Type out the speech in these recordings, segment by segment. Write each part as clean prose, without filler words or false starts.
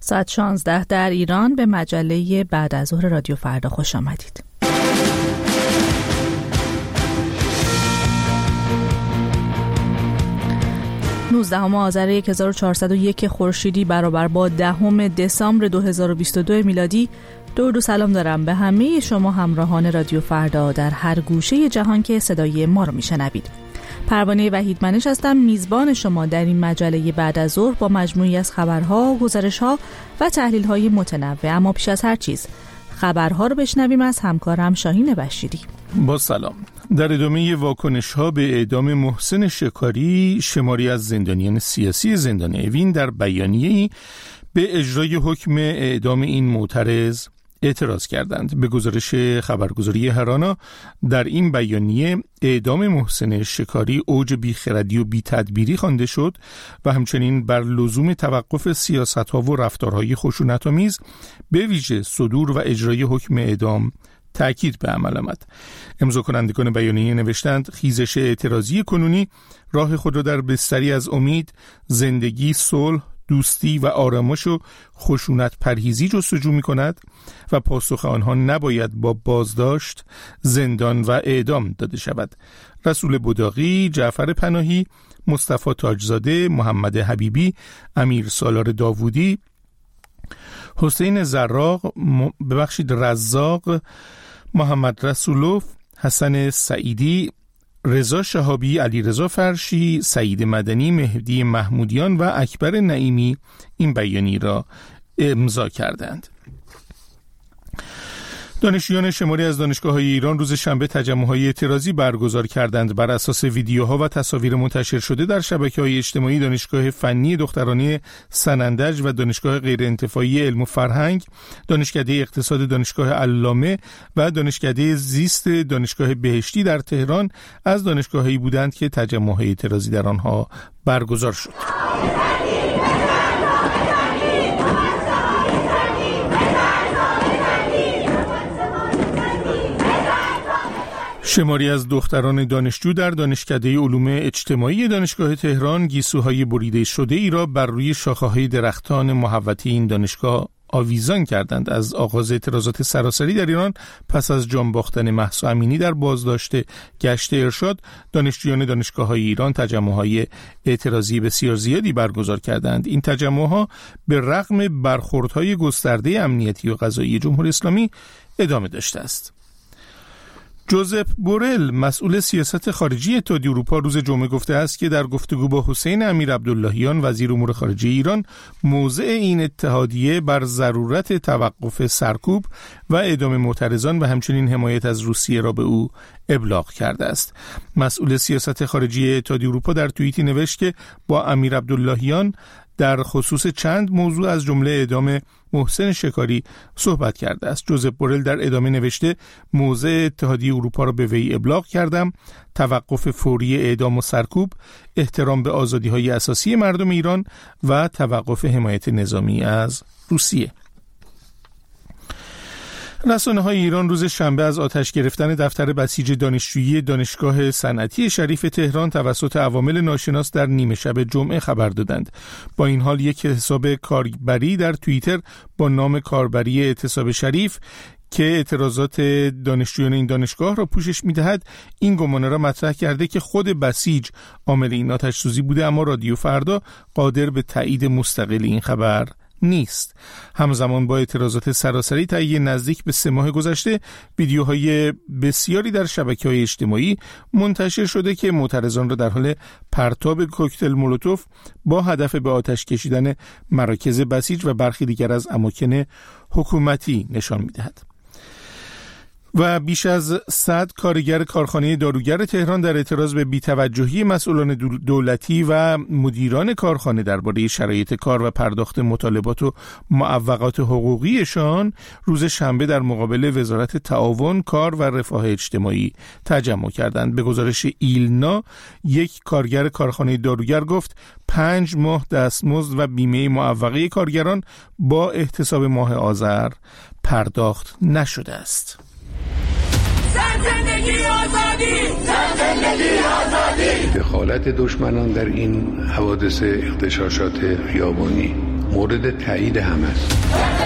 ساعت 16 در ایران به مجله بعد از ظهر رادیو فردا خوش آمدید. نوزدهم آذر 1401 خورشیدی برابر با 10 دسامبر 2022 میلادی. درود و سلام دارم به همه شما همراهان رادیو فردا در هر گوشه جهان که صدای ما رو میشنوید. پروانه وحیدمنش هستم، میزبان شما در این مجله بعد از ظهر با مجموعی از خبرها، گزارشها و تحلیل‌های متنوع. اما پیش از هر چیز خبرها رو بشنویم از همکارم شاهین بشیری. با سلام. در ادامه واکنش‌ها به اعدام محسن شکاری، شماری از زندانیان سیاسی زندان اوین در بیانیه‌ای به اجرای حکم اعدام این معترض اعتراض کردند. به گزارش خبرگزاری هرانا در این بیانیه اعدام محسن شکاری اوج بیخردی و بی‌تدبیری خوانده شد و همچنین بر لزوم توقف سیاست‌ها و رفتارهای خشونت‌آمیز به ویژه صدور و اجرای حکم اعدام تأکید به عمل آمد. امضا کنندگان بیانیه نوشتند خیزش اعتراضی کنونی راه خود را در بستری از امید، زندگی، صلح، دوستی و آرامش و خشونت پرهیزی جستجو می کند و پاسخ آنها نباید با بازداشت، زندان و اعدام داده شود. رسول بداقی، جعفر پناهی، مصطفی تاجزاده، محمد حبیبی، امیر سالار داوودی، حسین رزاق، محمد رسولوف، حسن سعیدی، رضا شهابی، علی رضا فرشی، سعید مدنی، مهدی محمودیان و اکبر نعیمی این بیانیه را امضا کردند. دانشجویان شماری از دانشگاه‌های ایران روز شنبه تجمع‌های اعتراضی برگزار کردند. بر اساس ویدیوها و تصاویر منتشر شده در شبکه‌های اجتماعی، دانشگاه فنی دخترانه سنندج و دانشگاه غیرانتفاعی علم و فرهنگ، دانشکده اقتصاد دانشگاه علامه و دانشکده زیست دانشگاه بهشتی در تهران از دانشگاه‌هایی بودند که تجمع‌های اعتراضی در آنها برگزار شد. شماری از دختران دانشجو در دانشکده علوم اجتماعی دانشگاه تهران گیسوهای بریده شده ای را بر روی شاخه‌های درختان محوطه این دانشگاه آویزان کردند. از آغاز اعتراضات سراسری در ایران پس از جان باختن مهسا امینی در بازداشت گشت ارشاد، دانشجویان دانشگاه‌های ایران تجمع‌های اعتراضی بسیار زیادی برگزار کردند. این تجمع‌ها به رغم برخوردهای گسترده امنیتی و قضایی جمهوری اسلامی ادامه داشته است. جوزپ بورل، مسئول سیاست خارجی اتحادیه اروپا، روز جمعه گفته است که در گفتگو با حسین امیر عبداللهیان وزیر امور خارجه ایران، موضع این اتحادیه بر ضرورت توقف سرکوب و اعدام معترضان و همچنین حمایت از روسیه را به او ابلاغ کرده است. مسئول سیاست خارجی اتحادیه اروپا در توییتی نوشت که با امیر عبداللهیان در خصوص چند موضوع از جمله اعدام محسن شکاری صحبت کرده است. جوزپ بورل در ادامه نوشته موضع اتحادیه اروپا را به وی ابلاغ کردم، توقف فوری اعدام و سرکوب، احترام به آزادی‌های اساسی مردم ایران و توقف حمایت نظامی از روسیه. رسانه‌های ایران روز شنبه از آتش گرفتن دفتر بسیج دانشجویی دانشگاه صنعتی شریف تهران توسط عوامل ناشناس در نیمه شب جمعه خبر دادند. با این حال یک حساب کاربری در توییتر با نام کاربری اعتصاب شریف که اعتراضات دانشجویان این دانشگاه را پوشش می‌دهد، این گمانه را مطرح کرده که خود بسیج عامل این آتش سوزی بوده، اما رادیو فردا قادر به تایید مستقل این خبر نیست. همزمان با اعتراضات سراسری طی نزدیک به 3 ماه گذشته، ویدیوهای بسیاری در شبکه‌های اجتماعی منتشر شده که معترضان را در حال پرتاب کوکتل مولوتوف با هدف به آتش کشیدن مراکز بسیج و برخی دیگر از اماکن حکومتی نشان می‌دهد. و بیش از 100 کارگر کارخانه داروگر تهران در اعتراض به بی‌توجهی مسئولان دولتی و مدیران کارخانه درباره شرایط کار و پرداخت مطالبات و معوقات حقوقیشان روز شنبه در مقابل وزارت تعاون، کار و رفاه اجتماعی تجمع کردند. به گزارش ایلنا، یک کارگر کارخانه داروگر گفت 5 ماه دستمزد و بیمه معوقه کارگران با احتساب ماه آذر پرداخت نشده است. زندگی آزادی. دخالت دشمنان در این حوادث اغتشاشات خیابانی مورد تایید همه است.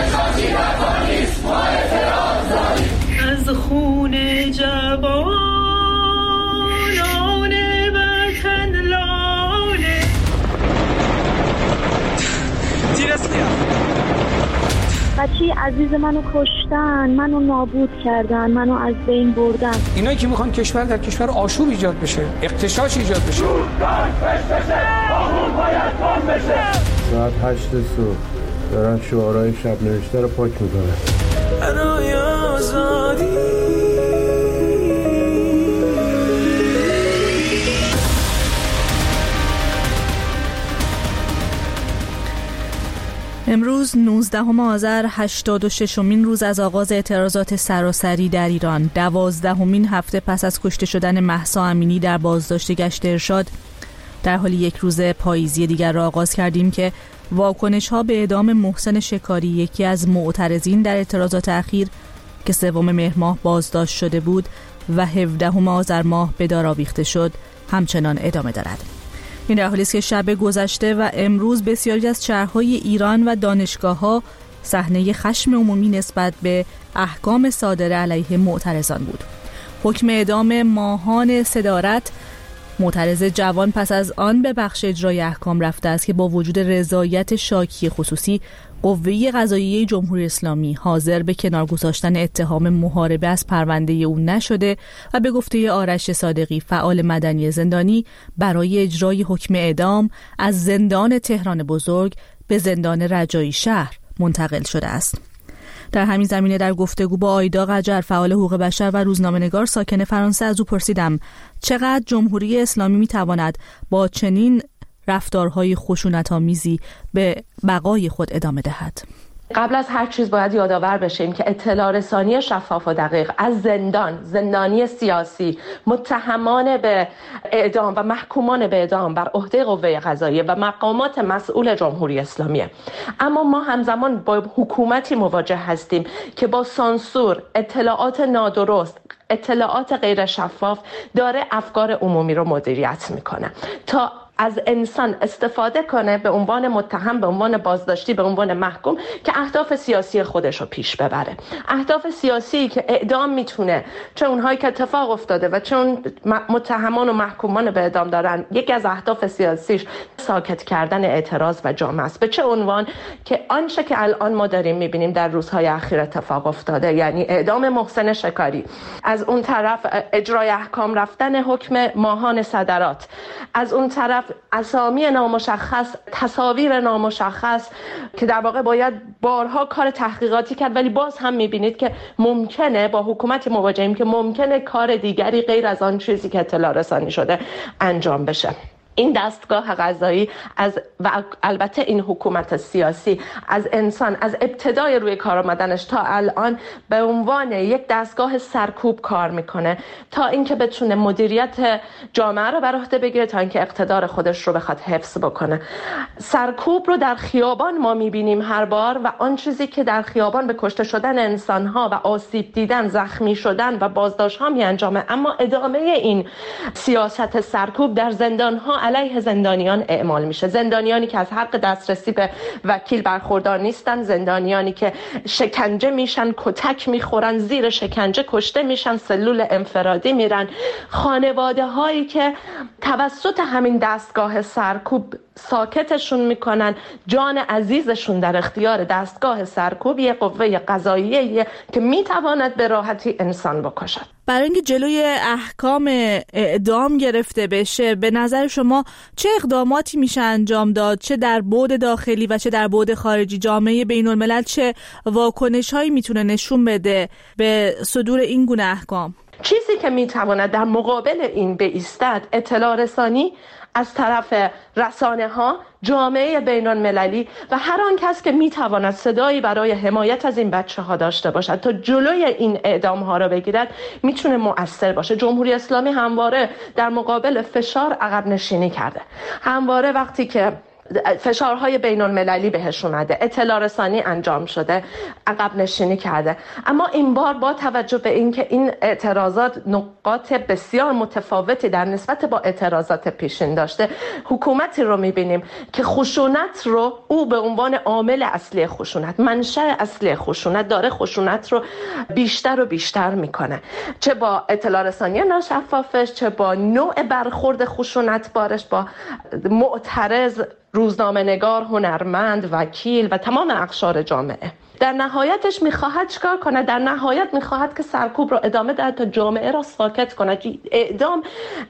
از خون جوانان وطن لاله بچه عزیز منو کشتن، منو نابود کردن، منو از بین بردن. اینایی که میخوان کشور در کشور آشوب ایجاد بشه، اغتشاش ایجاد بشه. ساعت 8 صبح دارن شعارهای شب نوشته رو پاک میکنن. برای آزادی. امروز 19 آذر 86مین روز از آغاز اعتراضات سراسری در ایران، 12مین هفته پس از کشته شدن مهسا امینی در بازداشت گشت ارشاد، در حال یک روز پاییزی دیگر را آغاز کردیم که واکنش‌ها به اعدام محسن شکاری، یکی از معترضین در اعتراضات اخیر که 3 مهر ماه بازداشت شده بود و 17 آذر ماه به دار آویخته شد، همچنان ادامه دارد. این در حالی است که شب گذشته و امروز بسیاری از شهرهای ایران و دانشگاه‌ها صحنه خشم عمومی نسبت به احکام صادره علیه معترضان بود. حکم اعدام ماهان صدارت، معترض جوان، پس از آن به بخش اجرای احکام رفته است که با وجود رضایت شاکی خصوصی، قوه قضاییه جمهوری اسلامی حاضر به کنار گذاشتن اتهام محاربه از پرونده او نشده و به گفته آرش صادقی، فعال مدنی زندانی، برای اجرای حکم اعدام از زندان تهران بزرگ به زندان رجایی شهر منتقل شده است. در همین زمینه در گفتگو با آیدا قجر، فعال حقوق بشر و روزنامه‌نگار ساکن فرانسه، از او پرسیدم چقدر جمهوری اسلامی میتواند با چنین رفتارهای خشونت‌آمیزی به بقای خود ادامه دهد. قبل از هر چیز باید یادآور بشیم که اطلاع رسانی شفاف و دقیق از زندانی سیاسی، متهمان به اعدام و محکومان به اعدام بر عهده قوه قضاییه و مقامات مسئول جمهوری اسلامیه. اما ما همزمان با حکومتی مواجه هستیم که با سانسور، اطلاعات نادرست، اطلاعات غیر شفاف داره افکار عمومی رو مدیریت میکنه تا از انسان استفاده کنه به عنوان متهم، به عنوان بازداشتی، به عنوان محکوم که اهداف سیاسی خودش رو پیش ببره. اهداف سیاسی که اعدام میتونه، چه اونهایی که اتفاق افتاده و چه اون متهمان و محکومان به اعدام دارن، یکی از اهداف سیاسیش ساکت کردن اعتراض و جامعه است. به چه عنوان؟ که آنچه که الان ما داریم میبینیم در روزهای اخیر اتفاق افتاده، یعنی اعدام محسن شکاری، از اون طرف اجرای احکام رفتن حکم ماهان صدارت، از اون طرف اسامی نامشخص، تصاویر نامشخص که در واقع باید بارها کار تحقیقاتی کرد، ولی باز هم میبینید که ممکنه با حکومتی مواجهیم که ممکنه کار دیگری غیر از آن چیزی که اطلاع رسانی شده انجام بشه. این دستگاه قضایی و البته این حکومت سیاسی از انسان از ابتدای روی کار آمدنش تا الان به عنوان یک دستگاه سرکوب کار میکنه تا اینکه بتونه مدیریت جامعه رو بر عهده بگیره، تا اینکه اقتدار خودش رو بخواد حفظ بکنه. سرکوب رو در خیابان ما میبینیم هر بار و آن چیزی که در خیابان به کشته شدن انسانها و آسیب دیدن، زخمی شدن و بازداشت‌ها میانجامه. اما ادامه این سیاست سرکوب در زندان‌ها علیه زندانیان اعمال میشه. زندانیانی که از حق دسترسی به وکیل برخوردار نیستن، زندانیانی که شکنجه میشن، کتک میخورن، زیر شکنجه کشته میشن، سلول انفرادی میرن. خانواده هایی که توسط همین دستگاه سرکوب ساکتشون میکنن، جان عزیزشون در اختیار دستگاه سرکوب، یه قوه قضاییه که میتواند به راحتی انسان بکشد. برای اینکه جلوی احکام اعدام گرفته بشه، به نظر شما چه اقداماتی میشه انجام داد، چه در بعد داخلی و چه در بعد خارجی؟ جامعه بین الملل چه واکنش‌هایی میتونه نشون بده به صدور این گونه احکام؟ چیزی که میتواند در مقابل این بایستد اطلاع رسانی از طرف رسانه‌ها، جامعه بین‌المللی و هر آن کس که میتواند صدایی برای حمایت از این بچه‌ها داشته باشد تا جلوی این اعدام‌ها را بگیرد، میتونه مؤثر باشه. جمهوری اسلامی همواره در مقابل فشار عقب نشینی کرده. همواره وقتی که فشارهای بین المللی بهش اومده، اطلاع رسانی انجام شده، عقب نشینی کرده. اما این بار با توجه به اینکه این اعتراضات نقاط بسیار متفاوتی در نسبت با اعتراضات پیشین داشته، حکومتی رو میبینیم که خشونت رو او به عنوان عامل اصلی خشونت، منشأ اصلی خشونت داره خشونت رو بیشتر و بیشتر میکنه، چه با اطلاع رسانی ناشفافش، چه با نوع برخورد خشونت بارش با معترض، روزنامه‌نگار، هنرمند، وکیل و تمام اقشار جامعه. در نهایتش میخواهد چیکار کنه؟ در نهایت میخواهد که سرکوب رو ادامه دهد تا جامعه را ساکت کنه. اعدام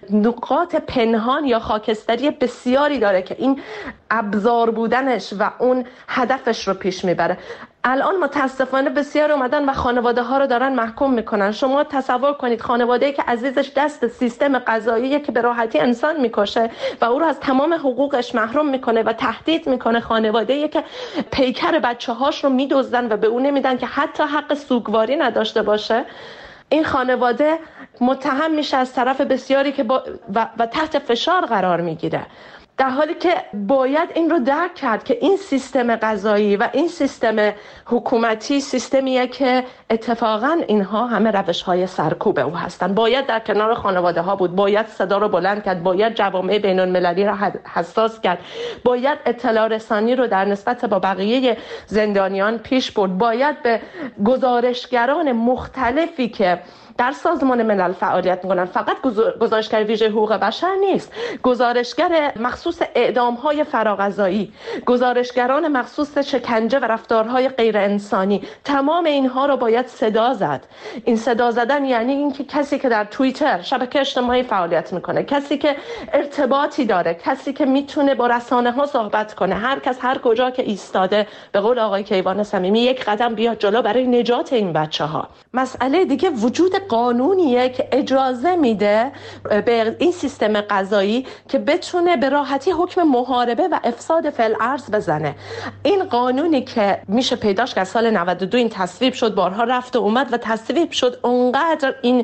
نقاط پنهان یا خاکستری بسیاری داره که این ابزار بودنش و اون هدفش رو پیش میبره. الان متاسفانه بسیار اومدن و خانواده ها رو دارن محکوم میکنن. شما تصور کنید خانواده‌ای که عزیزش دست سیستم قضاییه که به راحتی انسان میکشه و او رو از تمام حقوقش محروم میکنه و تهدید میکنه، خانواده‌ای که پیکر بچه‌هاش رو میدزدن و به اون نمیدن که حتی حق سوگواری نداشته باشه. این خانواده متهم میشه از طرف بسیاری که و تحت فشار قرار میگیره، در حالی که باید این رو درک کرد که این سیستم قضایی و این سیستم حکومتی سیستمیه که اتفاقا اینها همه روش‌های سرکوب او هستن. باید در کنار خانواده ها بود، باید صدا رو بلند کرد، باید جوامع بین المللی رو حساس کرد، باید اطلاع رسانی رو در نسبت با بقیه زندانیان پیش برد، باید به گزارشگران مختلفی که در سازمان ملل فعالیت میکنن، فقط گزارشگر ویژه حقوق بشر نیست، گزارشگر مخصوص اعدام‌های فراقضایی، گزارشگران مخصوص شکنجه و رفتارهای غیر انسانی، تمام اینها رو باید صدا زد. این صدا زدن یعنی اینکه کسی که در توییتر، شبکه اجتماعی فعالیت میکنه، کسی که ارتباطی داره، کسی که میتونه با رسانه ها صحبت کنه، هر کس هر کجا که ایستاده، به قول آقای کیوان صمیمی، یک قدم بیاد جلو برای نجات این بچه‌ها. مسئله دیگه وجود قانونیه که اجازه میده به این سیستم قضایی که بتونه به راحتی حکم محاربه و افساد فی‌الارض بزنه. این قانونی که میشه پیداش که سال 92 این تصویب شد، بارها رفت و اومد و تصویب شد، اونقدر این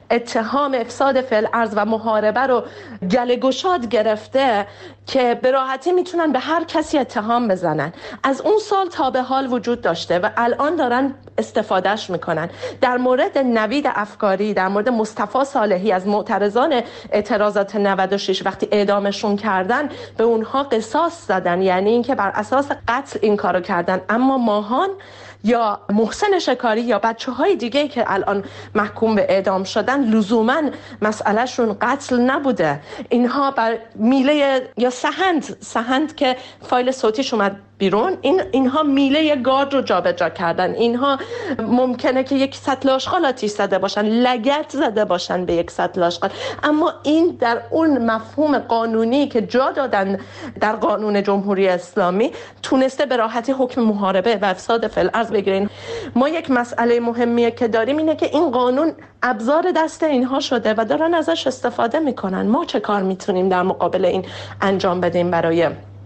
اتهام افساد فی‌الارض و محاربه رو گله گشاد گرفته که به راحتی میتونن به هر کسی اتهام بزنن. از اون سال تا به حال وجود داشته و الان دارن استفادهش میکنن. در مورد نوید افکاری، در مورد مصطفی صالحی از معترضان اعتراضات 96 وقتی اعدامشون کردن به اونها قصاص زدن، یعنی اینکه بر اساس قتل این کارو کردن. اما ماهان یا محسن شکاری یا بچه‌های دیگه که الان محکوم به اعدام شدن لزوماً مسئلهشون قتل نبوده. اینها بر میله یا سهند که فایل صوتیش اومد بیرون، اینها میله گارد رو جابجا کردن. اینها ممکنه که یک سطل آشغال آتیش زده باشن، لگد زده باشن به یک سطل آشغال، اما این در اون مفهوم قانونی که جا دادن در قانون جمهوری اسلامی تونسته به راحتی حکم محاربه و افساد فی‌الارض بگیرین. ما یک مسئله مهمیه که داریم اینه که این قانون ابزار دست اینها شده و دارن ازش استفاده میکنن. ما چه کار میتونیم در مقابل این انجام بدیم برای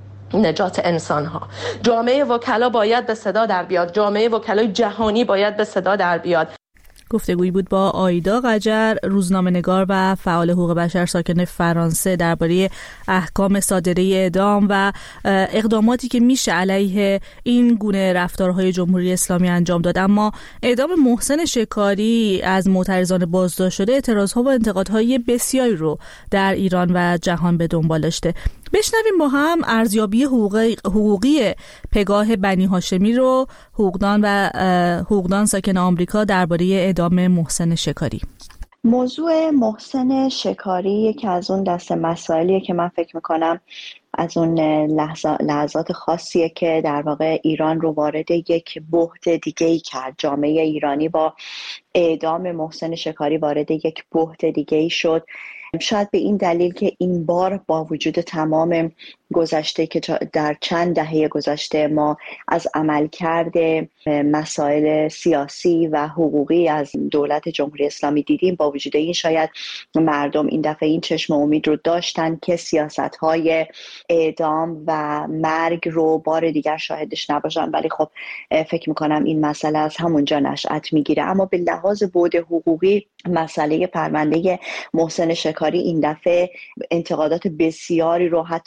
نجات انسان‌ها؟ جامعه وکلا باید به صدا در بیاد، جامعه وکلای جهانی باید به صدا در بیاد. گفتگویی بود با آیدا قجر، روزنامه‌نگار و فعال حقوق بشر ساکن فرانسه، درباره احکام صادره اعدام و اقداماتی که میشه علیه این گونه رفتارهای جمهوری اسلامی انجام داد. اما اعدام محسن شکاری از معترضان بازداشت شده اعتراضها و انتقادهای بسیاری رو در ایران و جهان به دنبال داشته. بشنویم با هم ارزیابی حقوقی پگاه بنی هاشمی رو، حقوقدان ساکن آمریکا، درباره اعدام محسن شکاری. موضوع محسن شکاری یکی از اون دسته مسائلیه که من فکر میکنم از اون لحظات خاصیه که در واقع ایران رو وارد یک بحت دیگه‌ای کرد. جامعه ایرانی با اعدام محسن شکاری وارد یک بحت دیگه‌ای شد. شاید به این دلیل که این بار با وجود تمام گذشته که در چند دهه گذشته ما از عملکرد مسائل سیاسی و حقوقی از دولت جمهوری اسلامی دیدیم، با وجود این شاید مردم این دفعه این چشم امید رو داشتن که سیاست‌های اعدام و مرگ رو بار دیگر شاهدش نباشن. ولی خب فکر میکنم این مسئله از همونجا نشأت میگیره. اما به لحاظ بعد حقوقی مسئله پرونده محسن شکاری این دفعه انتقادات بسیاری رو حتی از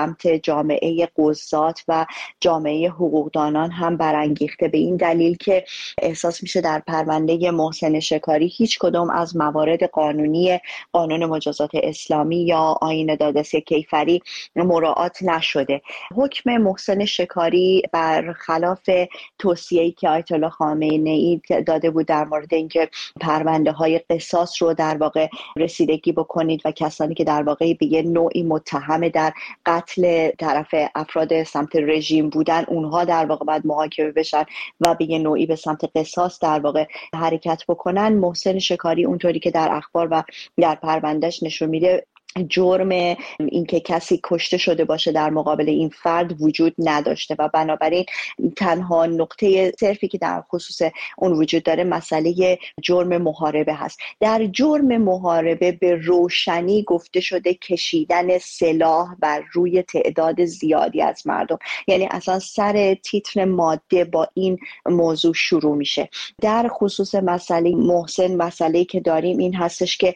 سمت جامعه قضات و جامعه حقوقدانان هم برانگیخته، به این دلیل که احساس میشه در پرونده محسن شکاری هیچ کدام از موارد قانونی قانون مجازات اسلامی یا آیین دادرسی کیفری مراعات نشده. حکم محسن شکاری برخلاف توصیه‌ای که آیت الله خامنه‌ای داده بود در مورد اینکه پرونده های قصاص رو در واقع رسیدگی بکنید و کسانی که در واقع به یه نوعی متهم در قتل طرف افراد سمت رژیم بودن اونها در واقع باید محاکمه بشن و به یه نوعی به سمت قصاص در واقع حرکت بکنن، محسن شکاری اونطوری که در اخبار و در پروندهش نشون میده جرم اینکه کسی کشته شده باشه در مقابل این فرد وجود نداشته و بنابراین تنها نقطه صرفی که در خصوص اون وجود داره مسئله جرم محاربه هست. در جرم محاربه به روشنی گفته شده کشیدن سلاح بر روی تعداد زیادی از مردم، یعنی اصلا سر تیتر ماده با این موضوع شروع میشه. در خصوص مسئله محسن، مسئله که داریم این هستش که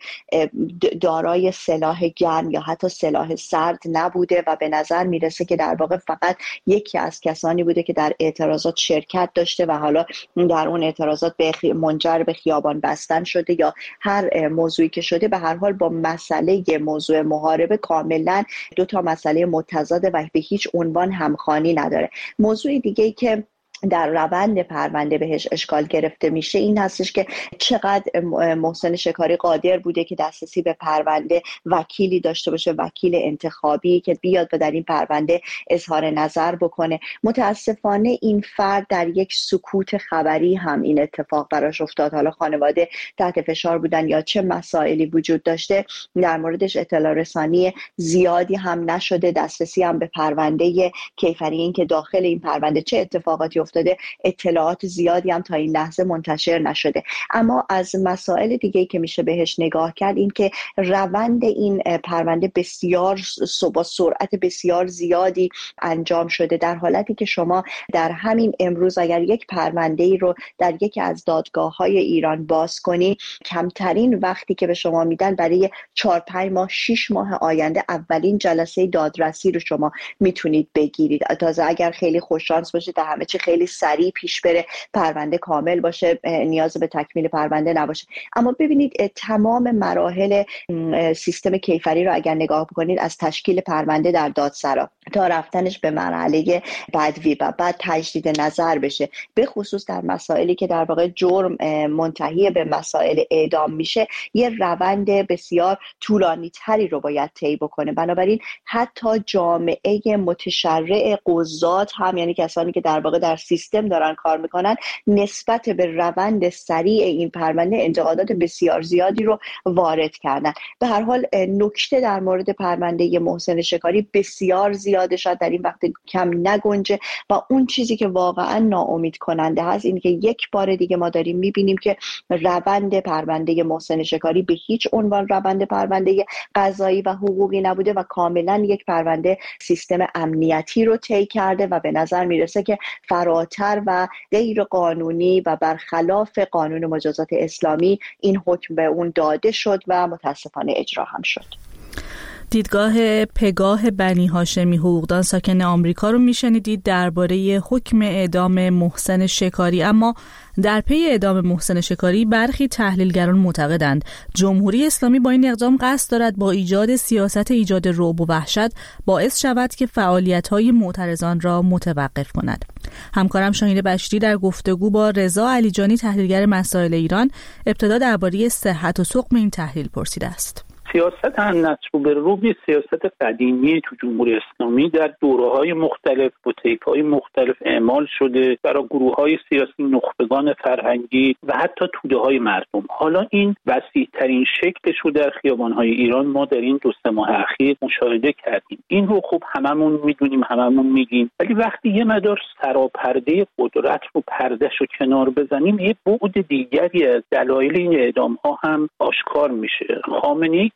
دارای سلاح گرم یا حتی سلاح سرد نبوده و به نظر میرسه که در واقع فقط یکی از کسانی بوده که در اعتراضات شرکت داشته و حالا در اون اعتراضات منجر به خیابان بستن شده یا هر موضوعی که شده، به هر حال با مسئله موضوع محاربه کاملا دو تا مسئله متضاد و به هیچ عنوان همخوانی نداره. موضوع دیگه‌ای که در روند پرونده بهش اشکال گرفته میشه این هستش که چقدر محسن شکاری قادر بوده که دسترسی به پرونده وکیلی داشته باشه، وکیل انتخابی که بیاد و در این پرونده اظهار نظر بکنه. متاسفانه این فرد در یک سکوت خبری هم این اتفاق براش افتاد. حالا خانواده تحت فشار بودن یا چه مسائلی وجود داشته در موردش اطلاع رسانی زیادی هم نشده، دسترسی هم به پرونده کیفری، این که داخل این پرونده چه اتفاقاتی افتاده اطلاعات زیادی هم تا این لحظه منتشر نشده. اما از مسائل دیگه‌ای که میشه بهش نگاه کرد این که روند این پرونده بسیار با سرعت بسیار زیادی انجام شده، در حالتی که شما در همین امروز اگر یک پرونده‌ای رو در یکی از دادگاه‌های ایران باز کنی، کمترین وقتی که به شما میدن برای 4-5 ماه 6 ماه آینده اولین جلسه دادرسی رو شما میتونید بگیرید. تازه اگر خیلی خوششانس باشید در همه چی خیلی سریع پیش بره، پرونده کامل باشه، نیاز به تکمیل پرونده نباشه. اما ببینید تمام مراحل سیستم کیفری رو اگر نگاه بکنید، از تشکیل پرونده در دادسرا تا رفتنش به مرحله بدوی و بعد تجدید نظر بشه، به خصوص در مسائلی که در واقع جرم منتهی به مسائل اعدام میشه، یه روند بسیار طولانی تری رو باید طی بکنه. بنابراین حتی جامعه متشرع قضات هم، یعنی کسانی که در واقع در سیستم دارن کار میکنن، نسبت به روند سریع این پرونده انتقادات بسیار زیادی رو وارد کردن. به هر حال نکته در مورد پرونده محسن شکاری بسیار زیاده، شاید در این وقت کم نگنجه و اون چیزی که واقعا ناامید کننده هست این که یک بار دیگه ما داریم میبینیم که روند پرونده محسن شکاری به هیچ عنوان روند پرونده قضایی و حقوقی نبوده و کاملا یک پرونده سیستم امنیتی رو طی کرده و به نظر میرسه که فراتر و غیر قانونی و برخلاف قانون مجازات اسلامی این حکم به اون داده شد و متاسفانه اجرا هم شد. دیدگاه پگاه بنی هاشمی حقوقدان ساکن آمریکا رو میشنیدید درباره حکم اعدام محسن شکاری. اما در پی اعدام محسن شکاری برخی تحلیلگران معتقدند جمهوری اسلامی با این اقدام قصد دارد با ایجاد سیاست ایجاد رعب و وحشت باعث شود که فعالیت‌های معترضان را متوقف کند. همکارم شاهین بشری در گفتگو با رضا علیجانی تحلیلگر مسائل ایران ابتدا درباره صحت و سقم این تحلیل پرسیده است. سیاست النصر بالرعب یه سیاست قدیمی تو جمهوری اسلامی در دوره‌های مختلف با طیف‌های مختلف اعمال شده برای گروه‌های سیاسی، نخبگان فرهنگی و حتی توده‌های مردم. حالا این وسیع‌ترین شکلش رو در خیابان‌های ایران ما در این 2-3 ماه اخیر مشاهده کردیم. این رو خب هممون می‌دونیم، هممون میگیم، ولی وقتی یه مقدار سراپرده قدرت رو پردهش رو کنار بزنیم، یه بعد دیگری از دلایل این اعدام‌ها هم آشکار میشه. خامنه‌ای 2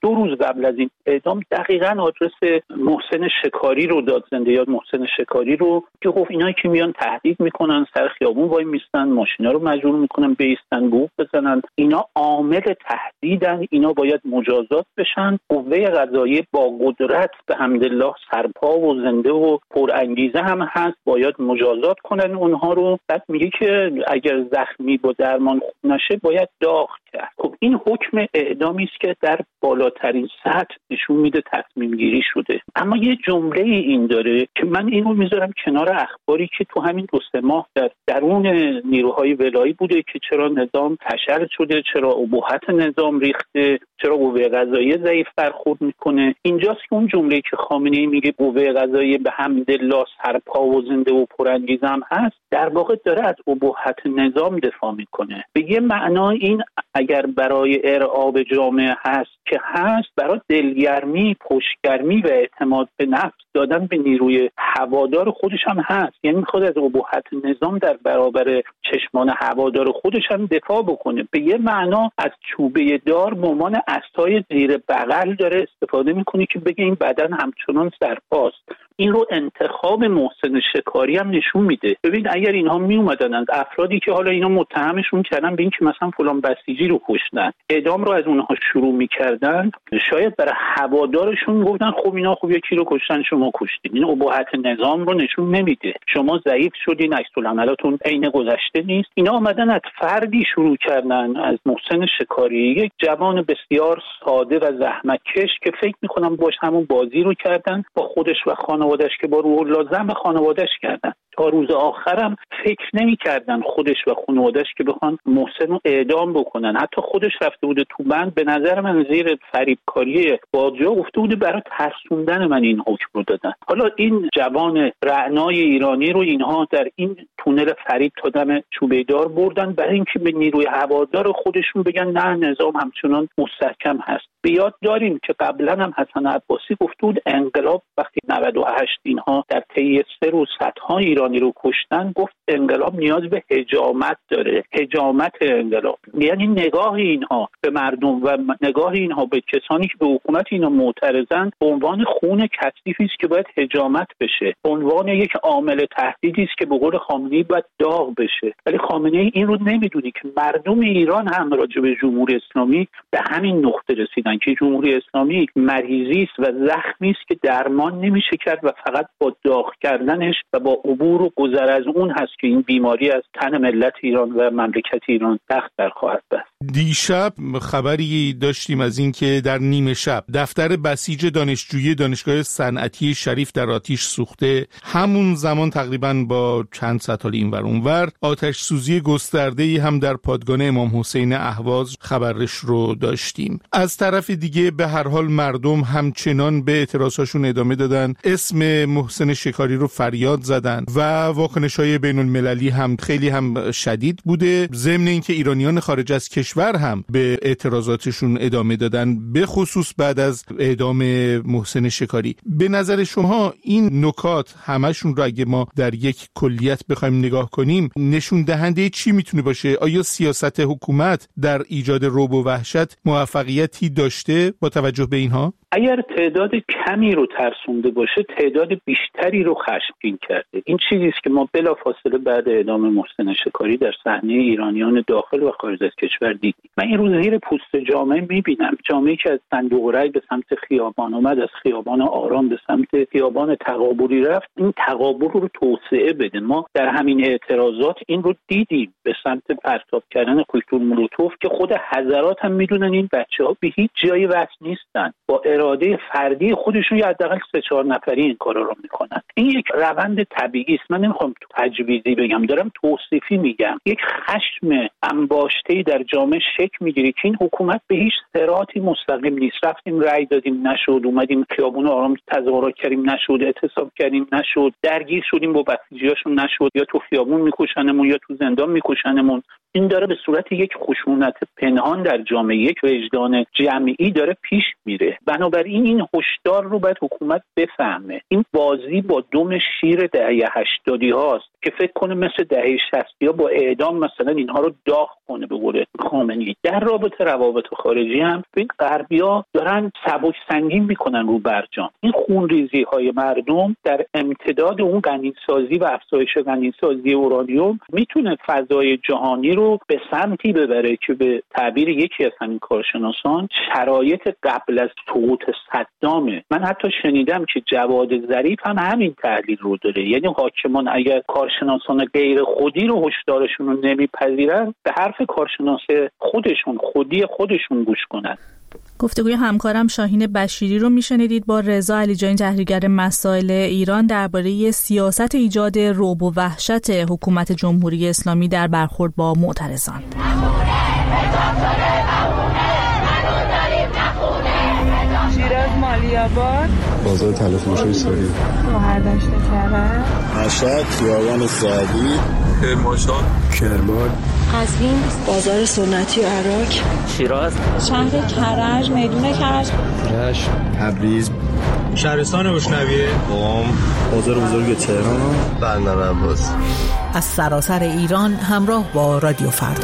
2 روز قبل از این اعدام دقیقاً آدرس محسن شکاری رو داد، زنده یاد محسن شکاری رو، که گفت اینایی که میان تهدید میکنن، سر خیابون وای میستن، ماشینا رو مجبور میکنن بیستن، بوق بزنن، اینا عامل تهدیدن، اینا باید مجازات بشن. قوه قضاییه با قدرت به حمدالله سرپا و زنده و پرانگیزه هم هست، باید مجازات کنن اونها رو. بعد میگه که اگر زخمی با درمان خوب نشه باید داغ کرد. خب این حکم اعدامی است که در بالاترین سطح نشون میده تصمیم گیری شده. اما یه جمله این داره که من اینو میذارم کنار اخباری که تو همین 2-3 ماه در درون نیروهای ولایی بوده که چرا نظام فشل شده، چرا ابهت نظام ریخته، چرا قوه قضاییه ضعیف برخورد میکنه. اینجاست که اون جمله که خامنه‌ای میگه قوه قضاییه به حمدالله سرپا و زنده و پرانگیزه هم هست، در واقع داره از ابهت نظام دفاع میکنه. به یه معنا این اگر برای ارعاب جامعه هست که هست، برای دلگرمی، پشتگرمی و اعتماد به نفس دادن به نیروی هوادار خودش هم هست. یعنی میخواد از ابهت نظام در برابر چشمان هوادار خودش هم دفاع بکنه. به یه معنا از چوبه دار به عنوان عصای زیر بغل داره استفاده میکنه که بگه این بدن همچنان سرپاست. این رو انتخاب محسن شکاری هم نشون میده. ببین اگر اینها می اومدن از افرادی که حالا اینا متهمشون کردن به این که مثلا فلان بسیجی رو کشتن، اعدام رو از اونها شروع میکردن، شاید برای هوادارشون گفتن خب اینا خب یکی رو کشتن شما کشتین. این ابهت نظام رو نشون نمیده. شما ضعیف شدین، عکس العملاتون عین گذشته نیست. اینا اومدن از فردی شروع کردن، از محسن شکاری، یک جوان بسیار ساده و زحمتکش که فکر میکنم باش همون بازی رو کردن با خودش و خانواده‌اش که با روح لازم به خانواده‌اش کردن. تا روز آخرم فکر نمی‌کردن خودش و خانواده‌اش که بخوان محسن رو اعدام بکنن. حتی خودش رفته بوده تو بند، به نظر من زیر فریبکاری بادجا گفته بوده برای ترسوندن من این حکم رو دادن. حالا این جوان رعنای ایرانی رو اینها در این تونل فریب تا دم چوبه دار بردن برای اینکه به نیروی هوادار خودشون بگن نه نظام همچنان مستحکم هست. بیاد داریم که قبلا هم حسن عباسی گفته بود انقلاب وقتی 98 اینها در طی 3 روز صدها ایرانی رو کشتن، گفت انقلاب نیاز به حجامت داره، حجامت انقلاب. یعنی نگاه اینها به مردم و نگاه اینها به کسانی که به حکومت اینا معترضن به عنوان خون کثیفی است که باید حجامت بشه، به عنوان یک عامل تهدیدی است که به قول خامنه‌ای باید داغ بشه. ولی خامنه‌ای این رو نمیدونی که مردم ایران هم راجع به جمهوری اسلامی به همین نقطه رسیدن که جمهوری اسلامی مریضی است و زخمی است که درمان نمیشه کرد و فقط با داغ کردنش و با عبور و گذر از اون هست که این بیماری از تن ملت ایران و مملکت ایران تخت در خواهد بست. دیشب خبری داشتیم از این که در نیمه شب دفتر بسیج دانشجویی دانشگاه صنعتی شریف در آتش سوخته. همون زمان تقریباً با چند صد حال اینور اونور آتش سوزی گسترده‌ای هم در پادگان امام حسین اهواز خبرش رو داشتیم. از طرف دیگه به هر حال مردم همچنان به اعتراضاشون ادامه دادن، اسم محسن شکاری رو فریاد زدن و واکنش‌های بین‌المللی هم خیلی هم شدید بوده، ضمن اینکه ایرانیان خارج از کشور هم به اعتراضاتشون ادامه دادن، به خصوص بعد از اعدام محسن شکاری. به نظر شما این نکات همشون رو اگه ما در یک کلیت بخوایم نگاه کنیم نشون دهنده چی میتونه باشه؟ آیا سیاست حکومت در ایجاد رعب و وحشت موفقیتی داشته با توجه به اینها؟ اگر تعداد کمی رو ترسونده باشه، تعداد بیشتری رو خشمگین کرده. این چیزی است که ما بلافاصله بعد اعدام محسن شکاری در صحنه ایرانیان داخل و خارج از کشور دیدیم. من این رو زیر پوست جامعه میبینم، جامعه‌ای که از صندوق رای به سمت خیابان اومد، از خیابان آرام به سمت خیابان تقابلی رفت. این تقابل رو توسعه بده. ما در همین اعتراضات این رو دیدیم، به سمت پرتاب کردن کوکتل مولوتوف که خود حضرات هم میدونن این بچه‌ها به هیچ جایی وصل نیستن، با اراده فردی خودشون یا حداقل 3-4 نفری این کارا رو میکنن. این یک روند طبیعی است. من نمیخوام تجویزی بگم، دارم توصیفی میگم. یک خشم انباشته‌ای در جامعه شکل میگیره که این حکومت به هیچ صراطی مستقیم نیست. رفتیم رأی دادیم نشد، اومدیم خیابون آرام تظاهرات کردیم نشد، اعتصاب کردیم نشد، درگیر شدیم با بسیجیاشون نشد، یا تو خیابون میکشنمون یا تو زندان میکشنمون. این داره به صورت یک خشونت پنهان در جامعه، یک وجدان جمعی داره پیش میره. بنابراین این هشدار رو باید حکومت بفهمه. این بازی با دم شیر دهه 80 هاست که فکر کنه مثل دهه 60 ها با اعدام مثلا اینها رو داغ کنه به قول خامنه‌ای. در رابطه روابط خارجی هم این غربی‌ها دارن سبک سنگین میکنن رو برجام. این خونریزی های مردم در امتداد اون غنیسازی و افزایش غنیسازی اورانیوم میتونه فضای جهانی رو به سمتی ببره که به تعبیر یکی از همین کارشناسان شرایط قبل از سقوط صدامه. من حتی شنیدم که جواد ظریف هم همین تحلیل رو داره، یعنی حاکمان اگر کارشناسان غیر خودی رو هشدارشون رو نمیپذیرن به حرف کارشناس خودشون گوش کنن. گفتگوی همکارم شاهین بشیری رو میشنیدید با رضا علیجانی، تحلیلگر مسائل ایران، درباره سیاست ایجاد رعب و وحشت حکومت جمهوری اسلامی در برخورد با معترضان. شیراز مالی‌آباد، بازار تلفروشی ساری، مهردشت کرد، مشهد، خیابان سعدی، کرمانشاه، کرمان، قزوین، بازار سنتی عراق، شیراز، شهر کرج، میدون کرج، رشت، تبریز، شهرستان گشنویه، قم، بازار بزرگ تهران، بندر عباس. از سراسر ایران همراه با رادیو فردا.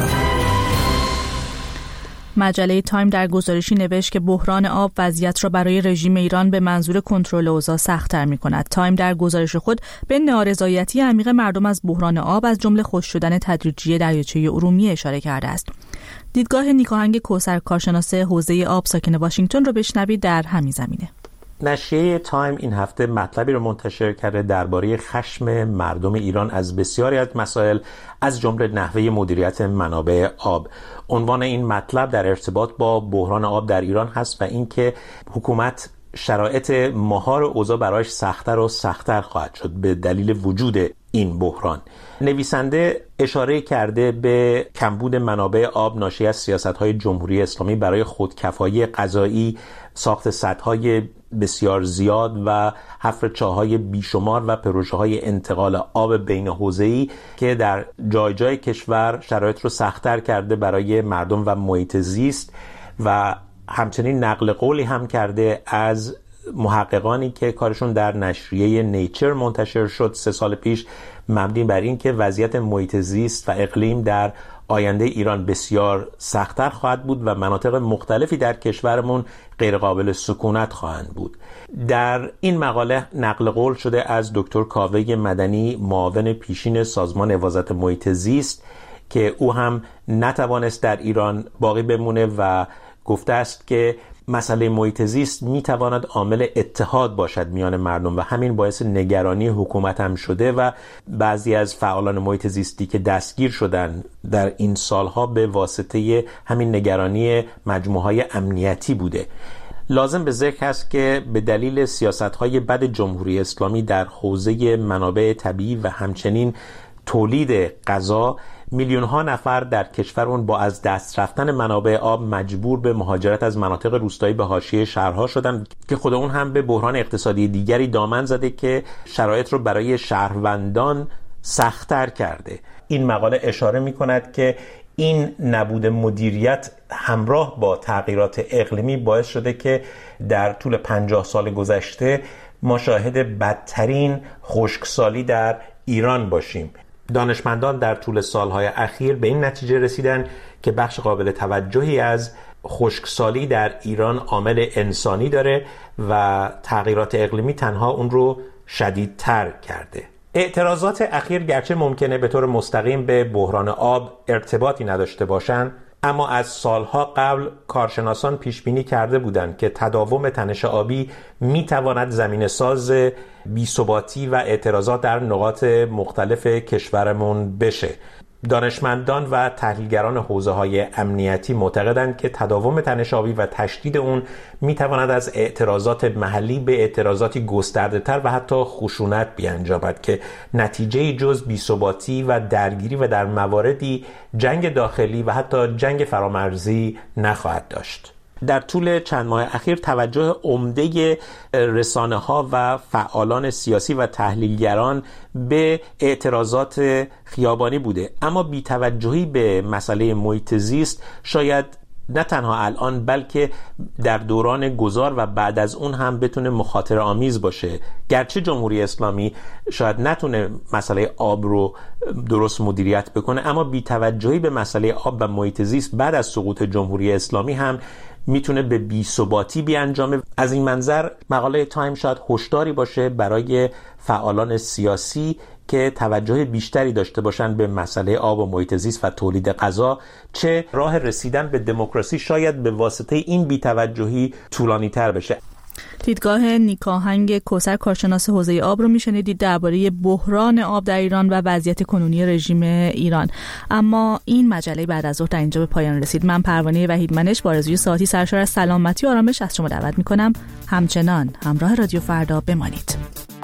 مجله تایم در گزارشی نوشت که بحران آب وضعیت را برای رژیم ایران به منظور کنترل اوضاع سخت‌تر می‌کند. تایم در گزارش خود به نارضایتی عمیق مردم از بحران آب از جمله خشک شدن تدریجی دریاچه ارومیه اشاره کرده است. دیدگاه نیکاهنگ کوثر، کارشناس حوزه آب ساکن واشنگتن، را بشنوید در همین زمینه. نشریه تایم این هفته مطلبی رو منتشر کرده درباره خشم مردم ایران از بسیاری از مسائل، از جمله نحوه مدیریت منابع آب. عنوان این مطلب در ارتباط با بحران آب در ایران هست و اینکه حکومت شرایط مهار اوضاع برایش سخت‌تر و سخت‌تر خواهد شد به دلیل وجود این بحران. نویسنده اشاره کرده به کمبود منابع آب ناشی از سیاست‌های جمهوری اسلامی برای خودکفایی غذایی، ساخت سدهای بسیار زیاد و حفر چاه‌های بیشمار و پروژه‌های انتقال آب بین حوزه‌ای که در جای جای کشور شرایط رو سخت‌تر کرده برای مردم و محیط زیست، و همچنین نقل قولی هم کرده از محققانی که کارشون در نشریه نیچر منتشر شد 3 سال پیش، مبنی بر این که وضعیت محیط زیست و اقلیم در آینده ایران بسیار سخت‌تر خواهد بود و مناطق مختلفی در کشورمون غیر قابل سکونت خواهند بود. در این مقاله نقل قول شده از دکتر کاوه مدنی، معاون پیشین سازمان حفاظت محیط زیست، که او هم نتوانست در ایران باقی بمونه و گفته است که مسئله محیط زیست میتواند عامل اتحاد باشد میان مردم و همین باعث نگرانی حکومت هم شده و بعضی از فعالان محیط زیستی که دستگیر شدن در این سالها به واسطه همین نگرانی مجموعه‌های امنیتی بوده. لازم به ذکر است که به دلیل سیاست‌های بد جمهوری اسلامی در حوزه منابع طبیعی و همچنین تولید غذا، میلیون‌ها نفر در کشورمون با از دست رفتن منابع آب مجبور به مهاجرت از مناطق روستایی به حاشیه شهرها شدن که خود اون هم به بحران اقتصادی دیگری دامن زده که شرایط رو برای شهروندان سخت‌تر کرده. این مقاله اشاره می‌کند که این نبود مدیریت همراه با تغییرات اقلیمی باعث شده که در طول 50 سال گذشته ما شاهد بدترین خشکسالی در ایران باشیم. دانشمندان در طول سالهای اخیر به این نتیجه رسیدن که بخش قابل توجهی از خشکسالی در ایران عامل انسانی داره و تغییرات اقلیمی تنها اون رو شدیدتر کرده. اعتراضات اخیر گرچه ممکنه به طور مستقیم به بحران آب ارتباطی نداشته باشند، اما از سالها قبل کارشناسان پیش بینی کرده بودند که تداوم تنش آبی میتواند زمینه‌ساز بی‌ثباتی و اعتراضات در نقاط مختلف کشورمون بشه. دانشمندان و تحلیلگران حوزه‌های امنیتی معتقدند که تداوم تنش آبی و تشدید اون میتواند از اعتراضات محلی به اعتراضاتی گسترده‌تر و حتی خشونت بیانجامد که نتیجه جز بی‌ثباتی و درگیری و در مواردی جنگ داخلی و حتی جنگ فرامرزی نخواهد داشت. در طول چند ماه اخیر توجه عمده رسانه‌ها و فعالان سیاسی و تحلیلگران به اعتراضات خیابانی بوده، اما بی‌توجهی به مسئله محیط زیست شاید نه تنها الان بلکه در دوران گذار و بعد از اون هم بتونه مخاطره آمیز باشه. گرچه جمهوری اسلامی شاید نتونه مسئله آب رو درست مدیریت بکنه، اما بی‌توجهی به مسئله آب و محیط زیست بعد از سقوط جمهوری اسلامی هم میتونه به بی‌ثباتی بیانجامه. از این منظر مقاله تایم شاید هشداری باشه برای فعالان سیاسی که توجه بیشتری داشته باشند به مسئله آب و محیط زیست و تولید غذا، چه راه رسیدن به دموکراسی شاید به واسطه این بی‌توجهی طولانی تر بشه. دیدگاه نیکاهنگ کوثر، کارشناس حوزه آب رو میشنیدید درباره بحران آب در ایران و وضعیت کنونی رژیم ایران. اما این مجله بعد از ظهر در اینجا به پایان رسید. من پروانه وحیدمنش با آرزوی ساعتی سرشار از سلامتی و آرامش از شما دعوت میکنم همچنان همراه رادیو فردا بمانید.